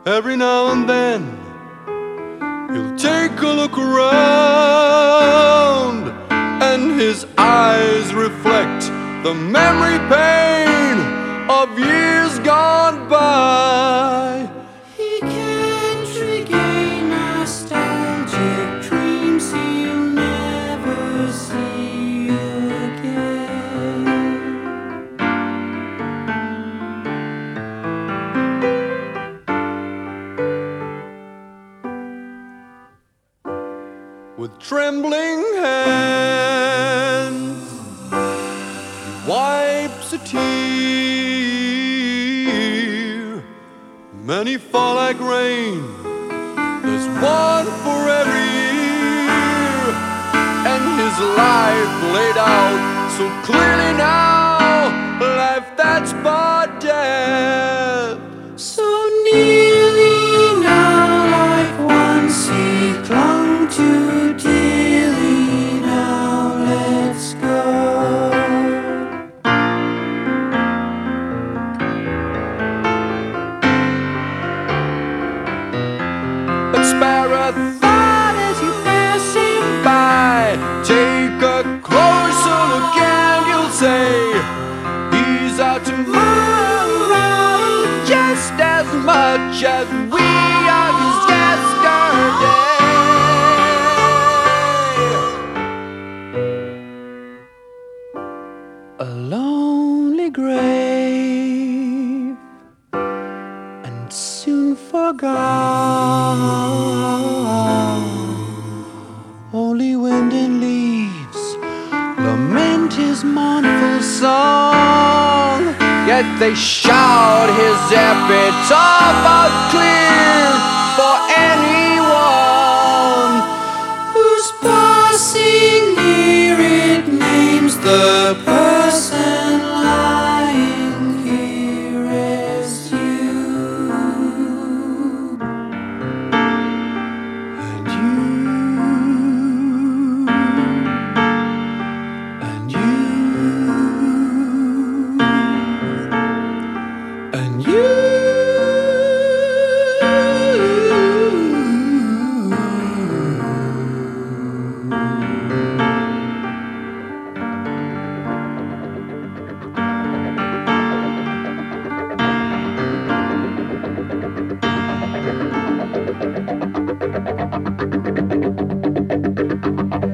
Every now and then he'll take a look around, and his eyes reflect the memory pain of years gone by. He can't regain nostalgic dreams he'll never see again. With trembling hands wipes a tear. Many fall like rain, there's one for every year. And his life laid out so clearly now, life that's but death. So nearly now, like once he clung to dearly, now let's go. But spare a thought as you pass him by. Take a closer look and you'll say he's out tomorrow just as much as we are his yesterday. A lonely grave and soon forgot. Only wind and leaves lament his mournful song, yet they shout his epitaph.